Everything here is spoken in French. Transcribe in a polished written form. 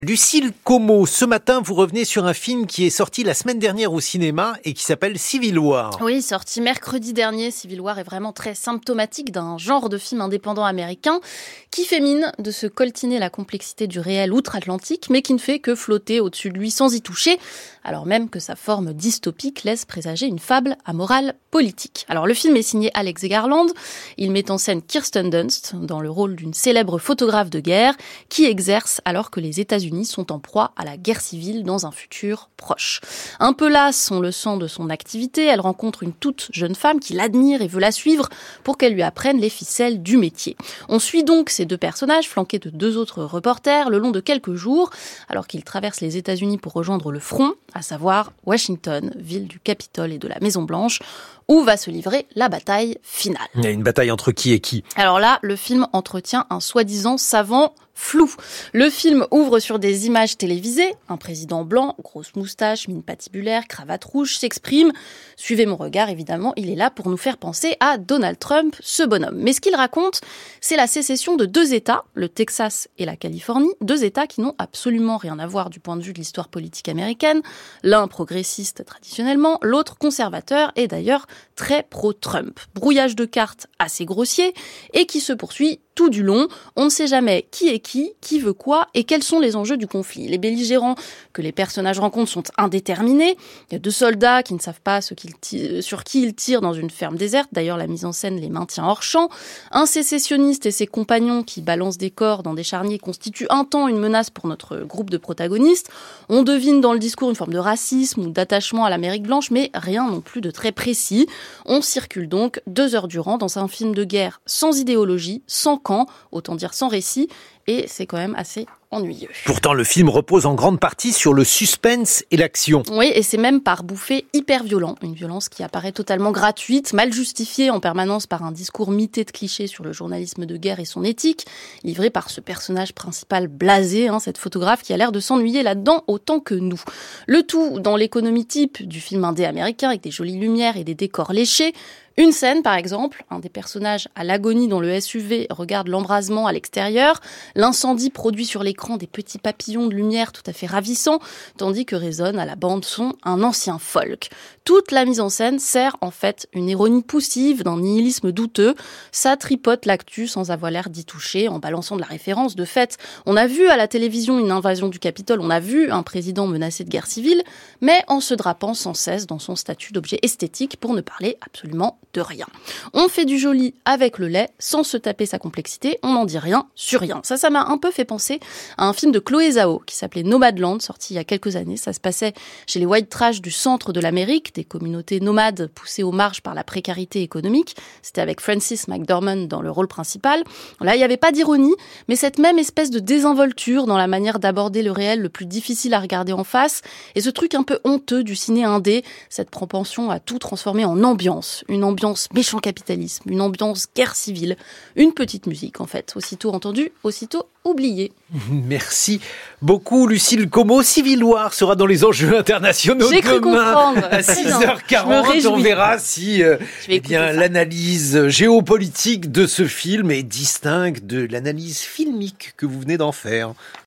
Lucille Como, ce matin, vous revenez sur un film qui est sorti la semaine dernière au cinéma et qui s'appelle Civil War. Oui, sorti mercredi dernier, Civil War est vraiment très symptomatique d'un genre de film indépendant américain qui fait mine de se coltiner la complexité du réel outre-Atlantique, mais qui ne fait que flotter au-dessus de lui sans y toucher, alors même que sa forme dystopique laisse présager une fable à morale politique. Alors le film est signé Alex Garland, il met en scène Kirsten Dunst dans le rôle d'une célèbre photographe de guerre qui exerce alors que les États-Unis sont en proie à la guerre civile dans un futur proche. Un peu lasse, on le sent de son activité, elle rencontre une toute jeune femme qui l'admire et veut la suivre pour qu'elle lui apprenne les ficelles du métier. On suit donc ces deux personnages, flanqués de deux autres reporters, le long de quelques jours, alors qu'ils traversent les États-Unis pour rejoindre le front, à savoir Washington, ville du Capitole et de la Maison-Blanche, où va se livrer la bataille finale. Il y a une bataille entre qui et qui? Alors là, le film entretient un soi-disant savant flou. Le film ouvre sur des images télévisées. Un président blanc, grosse moustache, mine patibulaire, cravate rouge s'exprime. Suivez mon regard, évidemment, il est là pour nous faire penser à Donald Trump, ce bonhomme. Mais ce qu'il raconte, c'est la sécession de deux États, le Texas et la Californie, deux États qui n'ont absolument rien à voir du point de vue de l'histoire politique américaine. L'un progressiste traditionnellement, l'autre conservateur et d'ailleurs très pro-Trump. Brouillage de cartes assez grossier et qui se poursuit tout du long. On ne sait jamais qui est qui veut quoi et quels sont les enjeux du conflit. Les belligérants que les personnages rencontrent sont indéterminés. Il y a deux soldats qui ne savent pas sur qui ils tirent dans une ferme déserte. D'ailleurs, la mise en scène les maintient hors champ. Un sécessionniste et ses compagnons qui balancent des corps dans des charniers constituent un temps une menace pour notre groupe de protagonistes. On devine dans le discours une forme de racisme ou d'attachement à l'Amérique blanche, mais rien non plus de très précis. On circule donc 2 heures durant dans un film de guerre sans idéologie, sans camp, autant dire sans récit, et c'est quand même assez ennuyeux. Pourtant, le film repose en grande partie sur le suspense et l'action. Oui, et c'est même par bouffées hyper violent, une violence qui apparaît totalement gratuite, mal justifiée en permanence par un discours mité de clichés sur le journalisme de guerre et son éthique, livré par ce personnage principal blasé, cette photographe qui a l'air de s'ennuyer là-dedans autant que nous. Le tout dans l'économie type du film indé américain avec des jolies lumières et des décors léchés. Une scène, par exemple, un des personnages à l'agonie dans le SUV regarde l'embrasement à l'extérieur, l'incendie produit sur l'écran des petits papillons de lumière tout à fait ravissants, tandis que résonne à la bande-son un ancien folk. Toute la mise en scène sert en fait une ironie poussive d'un nihilisme douteux. Ça tripote l'actu sans avoir l'air d'y toucher, en balançant de la référence. De fait, on a vu à la télévision une invasion du Capitole, on a vu un président menacé de guerre civile, mais en se drapant sans cesse dans son statut d'objet esthétique pour ne parler absolument de rien. On fait du joli avec le lait, sans se taper sa complexité, on n'en dit rien sur rien. Ça m'a un peu fait penser à un film de Chloé Zhao qui s'appelait Nomadland, sorti il y a quelques années. Ça se passait chez les white trash du centre de l'Amérique, des communautés nomades poussées aux marges par la précarité économique. C'était avec Frances McDormand dans le rôle principal. Là, il n'y avait pas d'ironie, mais cette même espèce de désinvolture dans la manière d'aborder le réel le plus difficile à regarder en face, et ce truc un peu honteux du ciné indé, cette propension à tout transformer en ambiance. Une ambiance méchant capitalisme, une ambiance guerre civile, une petite musique en fait, aussitôt entendue, aussitôt oubliée. Merci beaucoup Lucille Como. Civil War sera dans les enjeux internationaux demain à 6h40. On verra si l'analyse géopolitique de ce film est distincte de l'analyse filmique que vous venez d'en faire.